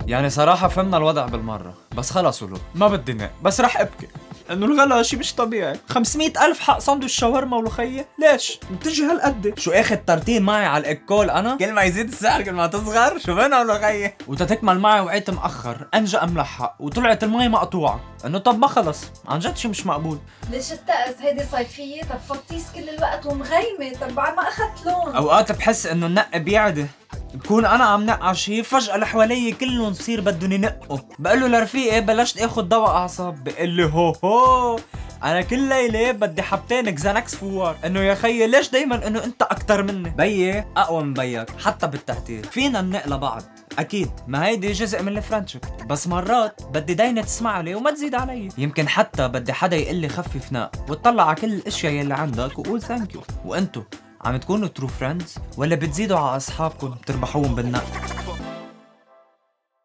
يعني صراحة فهمنا الوضع بالمرة، بس خلص له ما بدي نق، بس رح ابكي انه الغلا شي مش طبيعي. 500,000 حق ساندويتش شاورما ولخية، ليش؟ بتجي هالقد؟ شو اخد ترتين معي على الاكول انا؟ كل ما يزيد السعر كل ما تصغر، شو بنا ولخية؟ وتتكمل معي وعيت مأخر، انجا ملحق، وطلعت المي مقطوعة، انه طب ما خلص، عن جد شي مش مقبول. ليش التقس هيدي صيفية؟ طب فطيس كل الوقت ومغيمة، طب بعد ما اخذت لون. اوقات بحس انه النق بيعدي، بكون انا عم نق على شي فجأة اللي حوالي كلهم بصير بدهم ينقوا، بقول له لرفيقي بلشت اخذ دواء اعصاب، بقول لي هو انا كل ليله بدي حبتين كزانكس فوار، انه يا خيي ليش دايما انه انت اكتر مني؟ بيي اقوى من بيك حتى بالتحتير، فينا ننق لبعض اكيد، ما هيدي جزء من الفرنشيب، بس مرات بدي دينة تسمع لي وما تزيد علي، يمكن حتى بدي حدا يقول لي خفف ناق وتطلع على كل الاشياء يلي عندك وقول ثانك يو. وانتو عم تكونوا ترو فريندز ولا بتزيدوا على اصحابكم تربحوهم بالنق؟